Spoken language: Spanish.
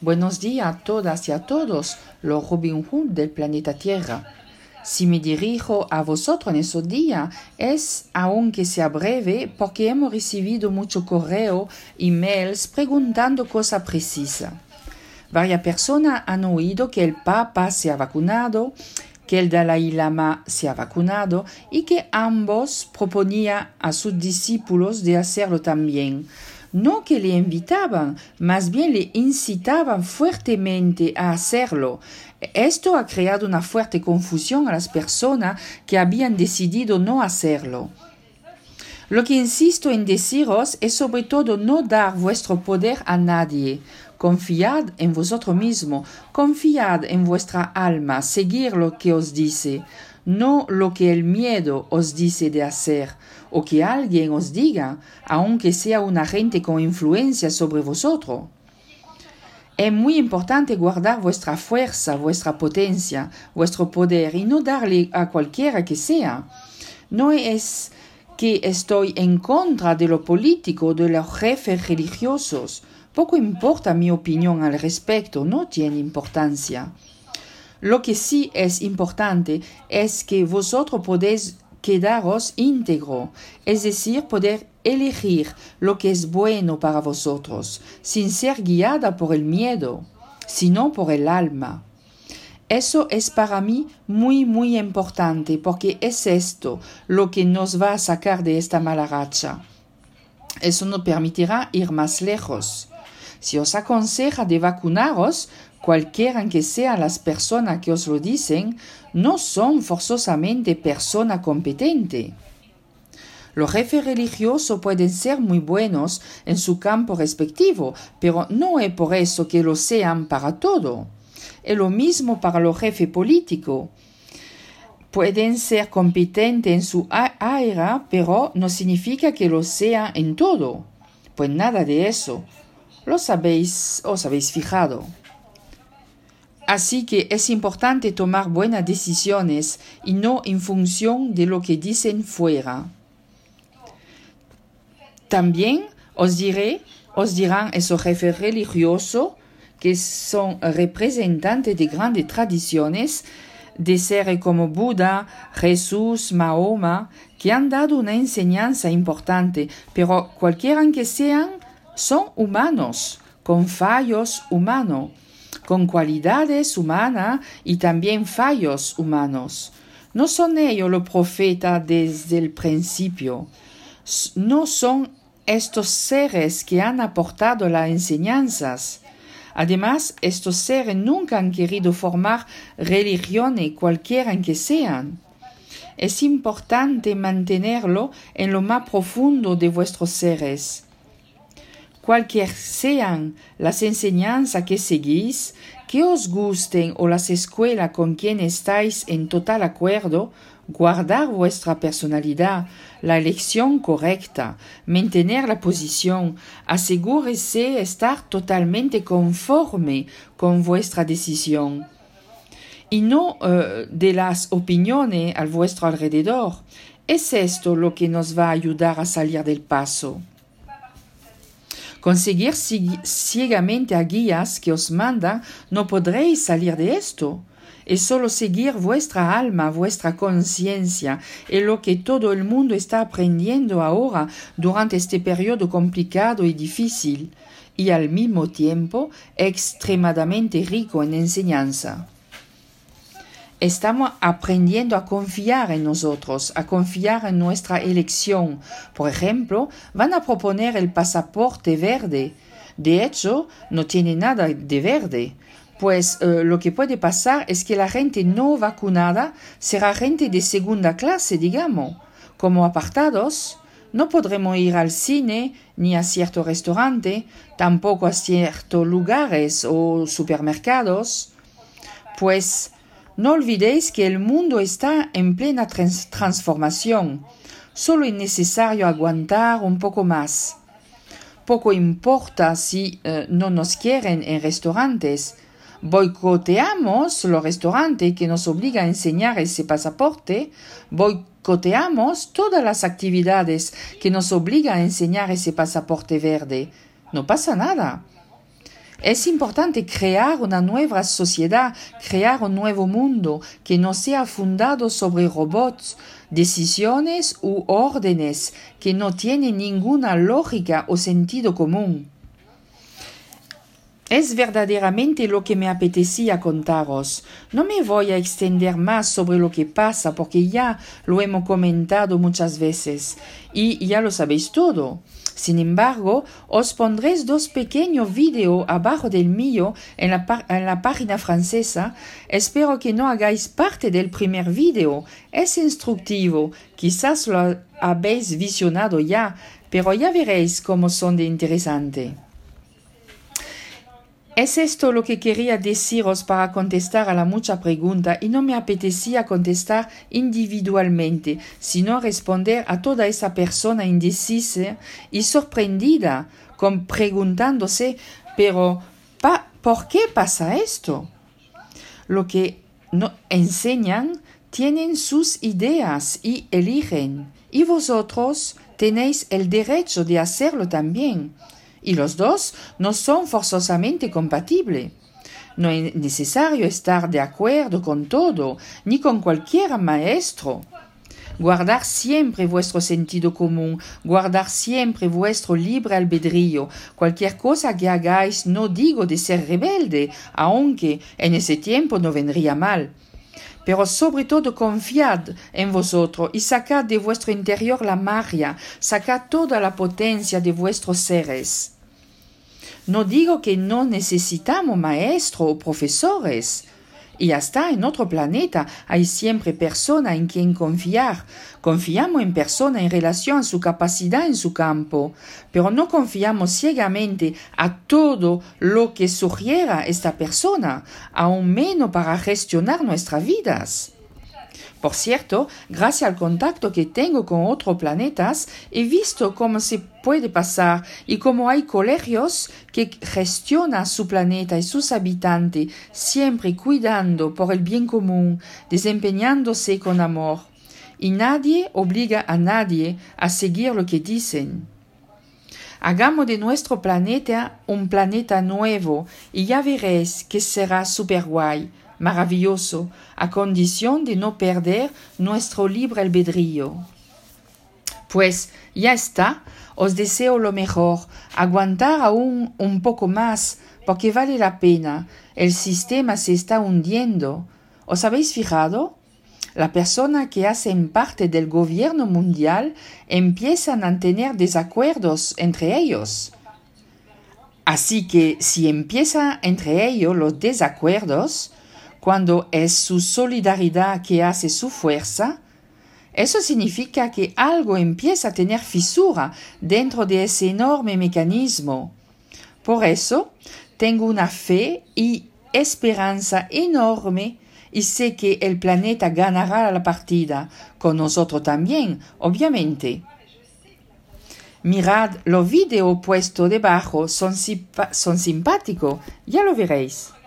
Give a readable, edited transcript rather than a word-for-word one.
Buenos días a todas y a todos, los Robin Hood del planeta Tierra. Si me dirijo a vosotros en esos días, es, aunque sea breve, porque hemos recibido mucho correo y mails preguntando cosas precisas. Varias personas han oído que el Papa se ha vacunado, que el Dalai Lama se ha vacunado y que ambos proponían a sus discípulos de hacerlo también. No que le invitaban, más bien le incitaban fuertemente a hacerlo. Esto ha creado una fuerte confusión a las personas que habían decidido no hacerlo. Lo que insisto en deciros es sobre todo no dar vuestro poder a nadie. Confiad en vosotros mismos, confiad en vuestra alma, seguir lo que os dice, no lo que el miedo os dice de hacer, o que alguien os diga, aunque sea un agente con influencia sobre vosotros. Es muy importante guardar vuestra fuerza, vuestra potencia, vuestro poder y no darle a cualquiera que sea. No es que estoy en contra de lo político, de los jefes religiosos. Poco importa mi opinión al respecto, no tiene importancia. Lo que sí es importante es que vosotros podéis quedaros íntegro, es decir, poder elegir lo que es bueno para vosotros, sin ser guiada por el miedo, sino por el alma. Eso es para mí muy importante, porque es esto lo que nos va a sacar de esta mala racha. Eso nos permitirá ir más lejos. Si os aconseja de vacunaros, cualquiera que sean las personas que os lo dicen, no son forzosamente personas competentes. Los jefes religiosos pueden ser muy buenos en su campo respectivo, pero no es por eso que lo sean para todo. Es lo mismo para los jefes políticos. Pueden ser competentes en su área, pero no significa que lo sean en todo. Pues nada de eso. Os habéis fijado. Así que es importante tomar buenas decisiones y no en función de lo que dicen fuera. También os dirán esos jefes religiosos que son representantes de grandes tradiciones de seres como Buda, Jesús, Mahoma, que han dado una enseñanza importante, pero cualquiera que sean, son humanos, con fallos humanos, con cualidades humanas y también fallos humanos. No son ellos los profetas desde el principio. No son estos seres que han aportado las enseñanzas. Además, estos seres nunca han querido formar religiones cualquiera que sean. Es importante mantenerlo en lo más profundo de vuestros seres. Cualquier sean las enseñanzas que seguís, que os gusten o las escuelas con quien estáis en total acuerdo, guardar vuestra personalidad, la elección correcta, mantener la posición, asegúrese estar totalmente conforme con vuestra decisión. Y no de las opiniones a vuestro alrededor. Es esto lo que nos va a ayudar a salir del paso. Conseguir ciegamente a guías que os mandan, no podréis salir de esto. Es solo seguir vuestra alma, vuestra conciencia, es lo que todo el mundo está aprendiendo ahora durante este periodo complicado y difícil, y al mismo tiempo extremadamente rico en enseñanza. Estamos aprendiendo a confiar en nosotros, a confiar en nuestra elección. Por ejemplo, van a proponer el pasaporte verde. De hecho, no tiene nada de verde. Pues lo que puede pasar es que la gente no vacunada será gente de segunda clase, digamos. Como apartados, no podremos ir al cine ni a cierto restaurante, tampoco a ciertos lugares o supermercados. Pues no olvidéis que el mundo está en plena transformación. Solo es necesario aguantar un poco más. Poco importa si no nos quieren en restaurantes. Boicoteamos los restaurantes que nos obligan a enseñar ese pasaporte. Boicoteamos todas las actividades que nos obligan a enseñar ese pasaporte verde. No pasa nada. Es importante crear una nueva sociedad, crear un nuevo mundo que no sea fundado sobre robots, decisiones u órdenes que no tienen ninguna lógica o sentido común. Es verdaderamente lo que me apetecía contaros. No me voy a extender más sobre lo que pasa porque ya lo hemos comentado muchas veces y ya lo sabéis todo. Sin embargo, os pondré 2 pequeños vídeos abajo del mío en la página francesa. Espero que no hagáis parte del primer vídeo. Es instructivo. Quizás lo habéis visionado ya, pero ya veréis cómo son de interesante. Es esto lo que quería deciros para contestar a la mucha pregunta y no me apetecía contestar individualmente, sino responder a toda esa persona indecisa y sorprendida, preguntándose, pero ¿por qué pasa esto? Lo que no enseñan tienen sus ideas y eligen, y vosotros tenéis el derecho de hacerlo también. Y los dos no son forzosamente compatibles. No es necesario estar de acuerdo con todo, ni con cualquier maestro. Guardar siempre vuestro sentido común, guardar siempre vuestro libre albedrío. Cualquier cosa que hagáis, no digo de ser rebelde, aunque en ese tiempo no vendría mal. Pero sobre todo confiad en vosotros y sacad de vuestro interior la magia, sacad toda la potencia de vuestros seres. No digo que no necesitamos maestros o profesores. Y hasta en otro planeta hay siempre persona en quien confiar. Confiamos en persona en relación a su capacidad en su campo, pero no confiamos ciegamente a todo lo que sugiera esta persona, aún menos para gestionar nuestras vidas. Por cierto, gracias al contacto que tengo con otros planetas, he visto cómo se puede pasar y cómo hay colegios que gestionan su planeta y sus habitantes, siempre cuidando por el bien común, desempeñándose con amor. Y nadie obliga a nadie a seguir lo que dicen. Hagamos de nuestro planeta un planeta nuevo y ya veréis que será super guay. Maravilloso, a condición de no perder nuestro libre albedrío. Pues ya está, os deseo lo mejor, aguantar aún un poco más, porque vale la pena, el sistema se está hundiendo. ¿Os habéis fijado? Las personas que hacen parte del gobierno mundial empiezan a tener desacuerdos entre ellos. Así que si empiezan entre ellos los desacuerdos, cuando es su solidaridad que hace su fuerza, eso significa que algo empieza a tener fisura dentro de ese enorme mecanismo. Por eso, tengo una fe y esperanza enorme y sé que el planeta ganará la partida, con nosotros también, obviamente. Mirad, los vídeos puestos debajo son simpáticos, ya lo veréis.